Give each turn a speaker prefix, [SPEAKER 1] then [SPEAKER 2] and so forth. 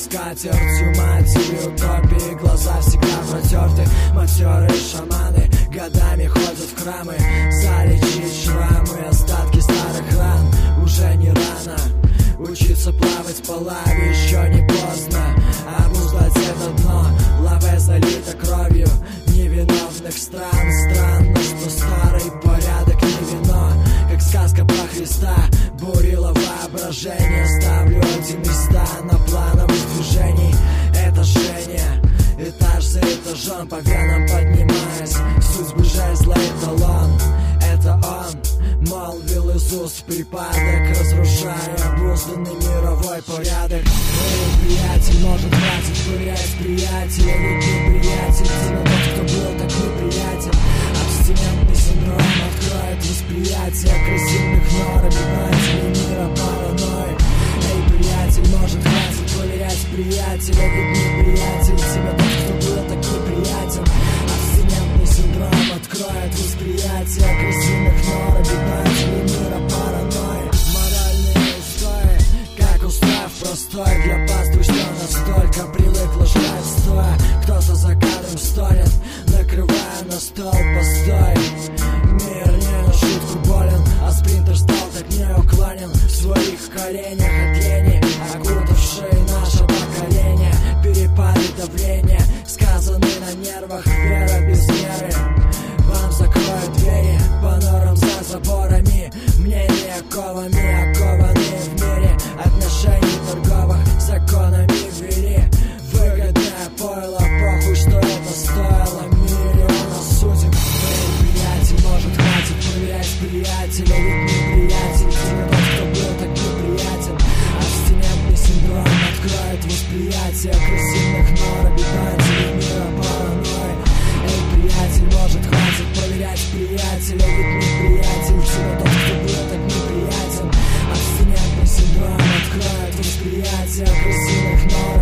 [SPEAKER 1] скатертью матери утопии. Глаза всегда протерты, матерые шаманы годами ходят в храмы залечить шрамы, остатки старых ран. Уже не рано учиться плавать по лаве, еще не поздно обуздать это дно. Лаве залита кровью невиновных стран. Странно, что старый порядок не вино, как сказка про Христа бурила воображение. Ставлю эти места на плановых движений. Это Женя, этаж за этажом, по венам поднимаясь, судьбы жезла эталон. Это он молвил из уст припадок, разрушая обузданный мировой порядок. Эй, приятель, может хватит пырять приятеля, ведь не приятель, именно тот, кто был так неприятен. Абстинентный синдром откроет восприятие агрессивных нор, обитателей мира паранойи. Эй, приятель, может хватит проверять приятеля, ведь не приятель, именно тот, кто был так неприятен. Абстинентный синдром откроет восприятие агрессивных нор, обитателей мира паранойи. Моральные устои, как устав простой для паствы, что настолько привыкла жрать стоя. Кто-то за кадром стонет, накрывая на стол постой. Мир не на шутку болен, а спринтер стал так неуклонен в своих коленях от лени, окутавшие наше поколение. Перепады давления сказаны на нервах, вера без меры. Вам закроют двери по норам за заборами. Мнения оковами, окованы в мире отношений торговых законами ввели. Выгодное пойло, похуй, что это стоило миллиона судеб. Эй, приятель, может хватит проверять приятеля, ведь не приятель, именно тот, кто был так неприятен. Абстинентный синдром откроет восприятие агрессивных нор, обитателей мира паранойи. Эй, приятель, может хватит проверять приятеля, ведь не приятель, именно тот, кто был так неприятен. Абстинентный синдром откроет восприятие агрессивных нор,